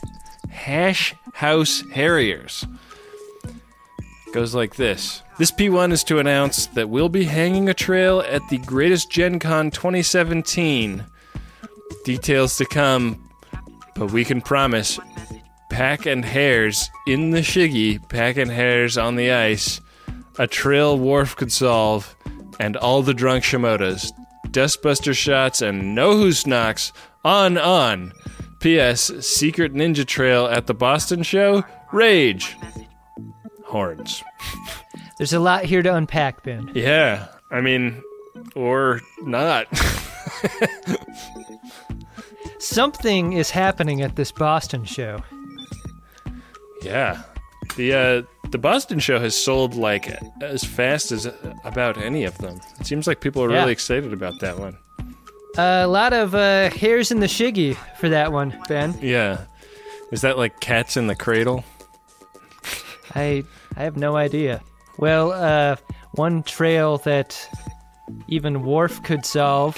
House Harriers. Goes like this. This P1 is to announce that we'll be hanging a trail at the Greatest Gen Con 2017. Details to come, but we can promise pack and hares in the shiggy, pack and hares on the ice, a trail Worf could solve, and all the drunk Shimodas, dustbuster shots, and no who's knocks, on. P.S. Secret Ninja Trail at the Boston show, Rage. Horns. There's a lot here to unpack, Ben. Yeah, I mean, or not. Something is happening at this Boston show. Yeah. The Boston show has sold like as fast as about any of them. It seems like people are really excited about that one. A lot of hairs in the shiggy for that one, Ben. Yeah. Is that like cats in the cradle? I have no idea. Well, one trail that even Worf could solve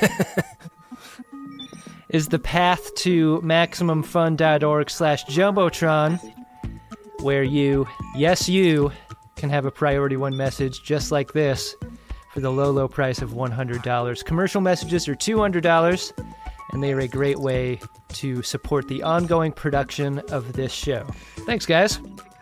is the path to MaximumFun.org/Jumbotron, where you can have a Priority 1 message just like this for the low, low price of $100. Commercial messages are $200, and they are a great way to support the ongoing production of this show. Thanks, guys.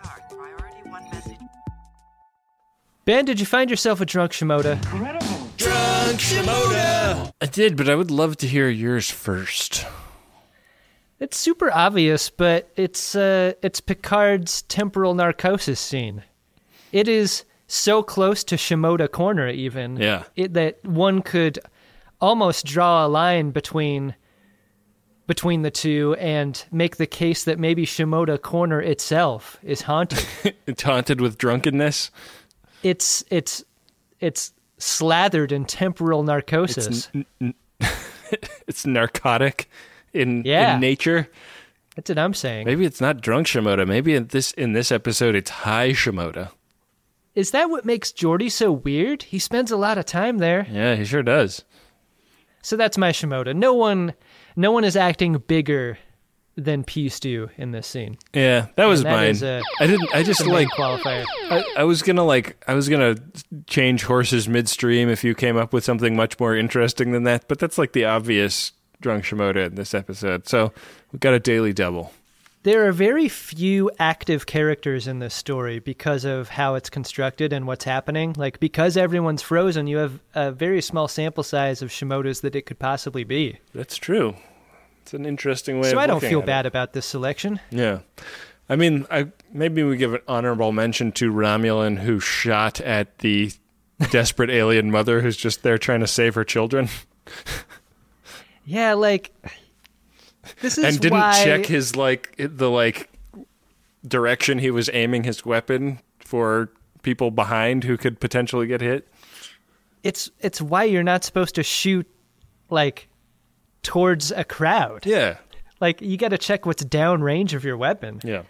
Ben, did you find yourself a drunk Shimoda? Drunk Shimoda! I did, but I would love to hear yours first. It's super obvious, but it's Picard's temporal narcosis scene. It is so close to Shimoda Corner, even, that one could almost draw a line between the two and make the case that maybe Shimoda Corner itself is haunted. It's haunted with drunkenness? It's slathered in temporal narcosis. It's narcotic in nature. That's what I'm saying. Maybe it's not drunk Shimoda. Maybe in this episode it's high Shimoda. Is that what makes Geordi so weird? He spends a lot of time there. Yeah, he sure does. So that's my Shimoda. No one is acting bigger than Pea Stew in this scene. Yeah, that was mine. I just like qualifier. I was gonna change horses midstream if you came up with something much more interesting than that, but that's like the obvious drunk Shimoda in this episode. So we've got a daily double. There are very few active characters in this story because of how it's constructed and what's happening. Like, because everyone's frozen, you have a very small sample size of Shimodas that it could possibly be. That's true. It's an interesting way of looking at it. So I don't feel bad it. about this selection. Yeah. I mean, maybe we give an honorable mention to Romulan, who shot at the desperate alien mother who's just there trying to save her children. Yeah, like, this is and didn't why... check his, the direction he was aiming his weapon for people behind who could potentially get hit. It's why you're not supposed to shoot, towards a crowd. Yeah. You got to check what's downrange of your weapon. Yeah.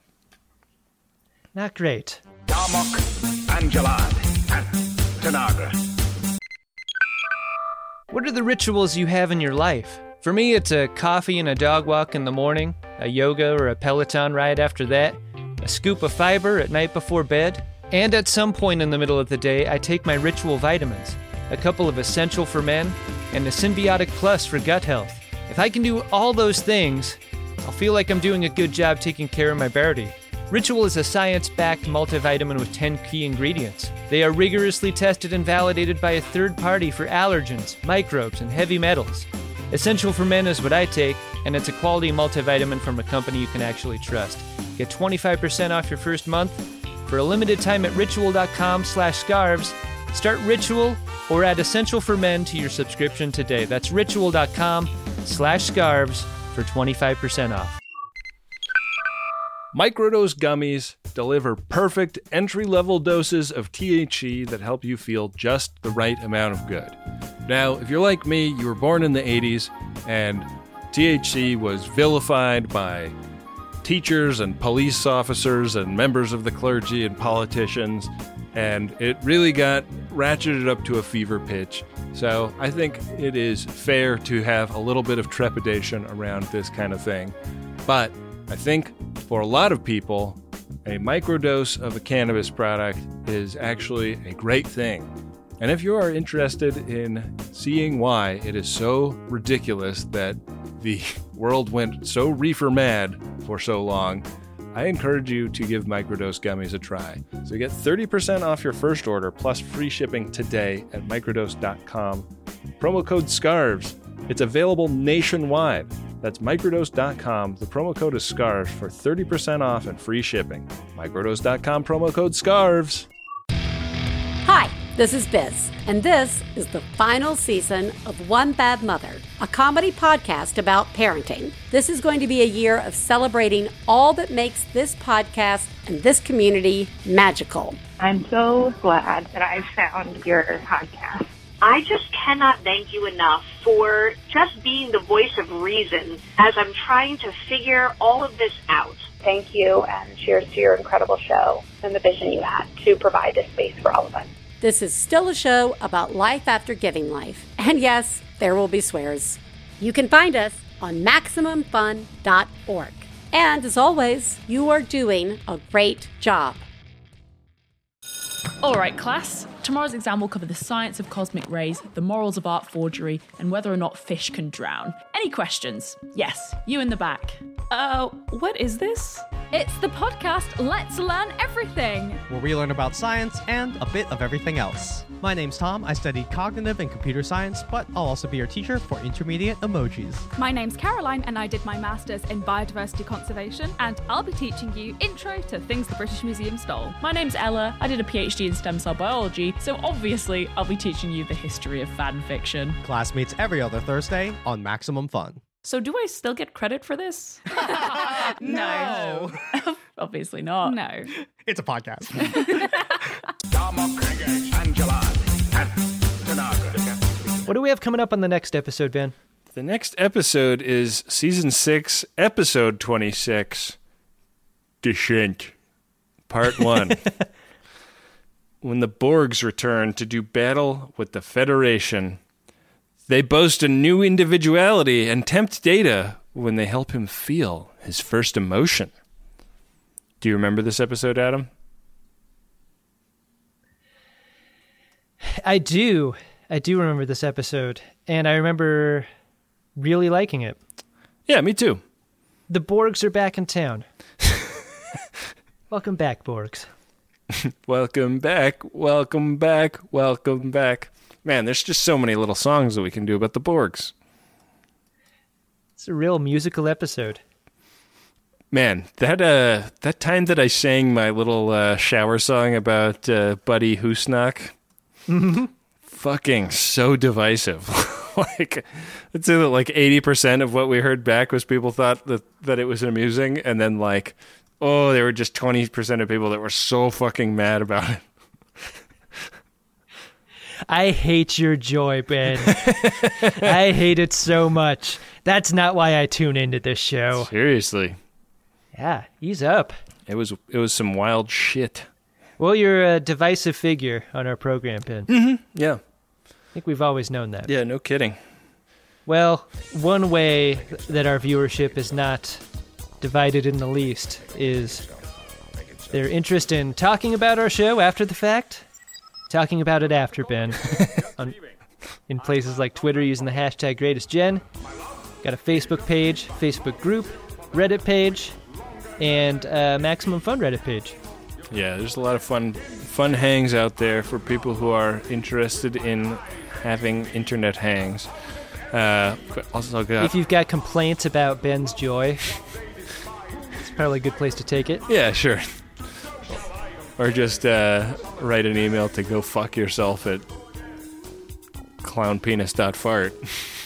Not great. Darmok, Angelad, and Tanagra. What are the rituals you have in your life? For me, it's a coffee and a dog walk in the morning, a yoga or a Peloton ride after that, a scoop of fiber at night before bed, and at some point in the middle of the day, I take my ritual vitamins, a couple of Essential for Men, and a Symbiotic Plus for gut health. If I can do all those things, I'll feel like I'm doing a good job taking care of my birdie. Ritual is a science-backed multivitamin with 10 key ingredients. They are rigorously tested and validated by a third party for allergens, microbes, and heavy metals. Essential for Men is what I take, and it's a quality multivitamin from a company you can actually trust. Get 25% off your first month for a limited time at ritual.com/scarves. Start Ritual or add Essential for Men to your subscription today. That's ritual.com/scarves for 25% off. Microdose gummies deliver perfect entry-level doses of THC that help you feel just the right amount of good. Now, if you're like me, you were born in the 80s, and THC was vilified by teachers and police officers and members of the clergy and politicians, and it really got ratcheted up to a fever pitch. So I think it is fair to have a little bit of trepidation around this kind of thing. But I think for a lot of people, a microdose of a cannabis product is actually a great thing. And if you are interested in seeing why it is so ridiculous that the world went so reefer mad for so long, I encourage you to give Microdose gummies a try. So get 30% off your first order plus free shipping today at microdose.com. Promo code SCARVES. It's available nationwide. That's microdose.com. The promo code is SCARVES for 30% off and free shipping. Microdose.com, promo code SCARVES. Hi, this is Biz, and this is the final season of One Bad Mother, a comedy podcast about parenting. This is going to be a year of celebrating all that makes this podcast and this community magical. I'm so glad that I found your podcast. I just cannot thank you enough for just being the voice of reason as I'm trying to figure all of this out. Thank you, and cheers to your incredible show and the vision you had to provide this space for all of us. This is still a show about life after giving life. And yes, there will be swears. You can find us on MaximumFun.org. And as always, you are doing a great job. All right, class. Tomorrow's exam will cover the science of cosmic rays, the morals of art forgery, and whether or not fish can drown. Any questions? Yes, you in the back. What is this? It's the podcast Let's Learn Everything, where we learn about science and a bit of everything else. My name's Tom. I studied cognitive and computer science, but I'll also be your teacher for intermediate emojis. My name's Caroline, and I did my master's in biodiversity conservation, and I'll be teaching you intro to things the British Museum stole. My name's Ella. I did a PhD in stem cell biology, so obviously I'll be teaching you the history of fan fiction. Class meets every other Thursday on Maximum Fun. So do I still get credit for this? No. Obviously not. No. It's a podcast. What do we have coming up on the next episode, Ben? The next episode is Season 6, Episode 26, Descent, Part 1. When the Borgs return to do battle with the Federation, they boast a new individuality and tempt Data when they help him feel his first emotion. Do you remember this episode, Adam? I do. I do remember this episode, and I remember really liking it. Yeah, me too. The Borgs are back in town. Welcome back, Borgs. Welcome back, welcome back, welcome back. Man, there's just so many little songs that we can do about the Borgs. It's a real musical episode. Man, that time that I sang my little shower song about Buddy Hoosnock, fucking so divisive. Like, I'd say that like 80% of what we heard back was people thought that it was amusing, and then like, oh, there were just 20% of people that were so fucking mad about it. I hate your joy, Ben. I hate it so much. That's not why I tune into this show. Seriously. Yeah, ease up. It was some wild shit. Well, you're a divisive figure on our program, Ben. Mm-hmm. Yeah. I think we've always known that. Yeah, no kidding. Well, one way that our viewership is not divided in the least is their interest in talking about our show after the fact. Talking about it after, Ben. In places like Twitter using the hashtag GreatestGen. Got a Facebook page, Facebook group, Reddit page, and Maximum Fun Reddit page. Yeah, there's a lot of fun hangs out there for people who are interested in having internet hangs. Also if you've got complaints about Ben's joy, it's probably a good place to take it. Yeah, sure. Or just write an email to go fuck yourself at clownpenis.fart.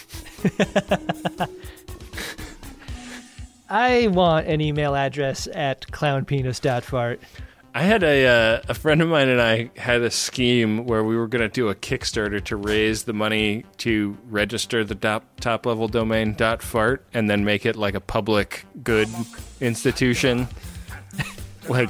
I want an email address at clownpenis.fart. I had a friend of mine and I had a scheme where we were going to do a Kickstarter to raise the money to register the top level domain .fart and then make it like a public good institution. Like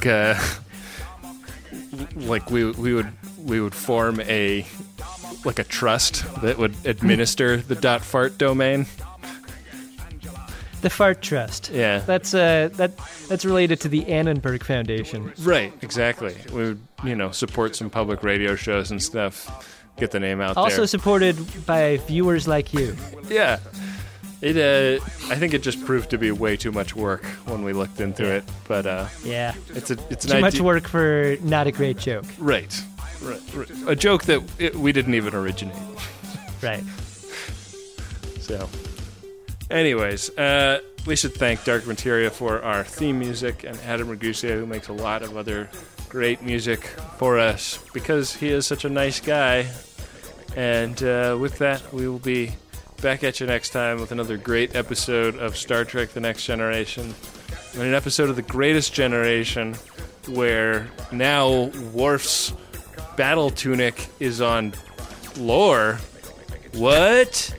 we would form a trust that would administer the .fart domain. The Fart Trust. Yeah. That's related to the Annenberg Foundation. Right, exactly. We would, support some public radio shows and stuff. Get the name out there. Also supported by viewers like you. Yeah. I think it just proved to be way too much work when we looked into it, but yeah, it's too much work for not a great joke. Right. A joke that we didn't even originate. Right. So, anyways, we should thank Dark Materia for our theme music and Adam Ragusa, who makes a lot of other great music for us because he is such a nice guy. And with that, we will be back at you next time with another great episode of Star Trek The Next Generation. And an episode of The Greatest Generation where now Worf's battle tunic is on Lore. What?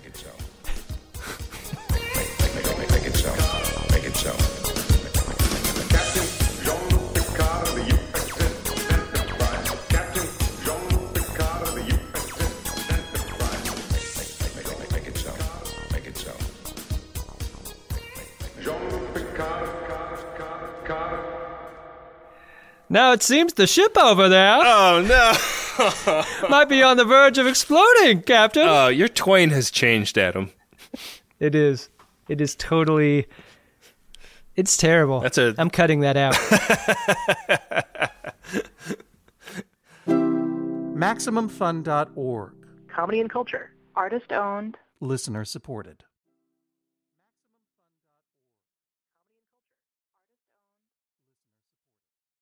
Make it so. Make it so. Captain Jean-Luc Picard of the USS Enterprise. Captain Jean-Luc Picard of the USS Enterprise. Make it so. Make it so. Jean-Luc Picard. Now it seems the ship over there Oh, no. might be on the verge of exploding, Captain. Oh, your twine has changed, Adam. It is. It is totally... It's terrible. I'm cutting that out. MaximumFun.org. Comedy and culture. Artist owned. Listener supported.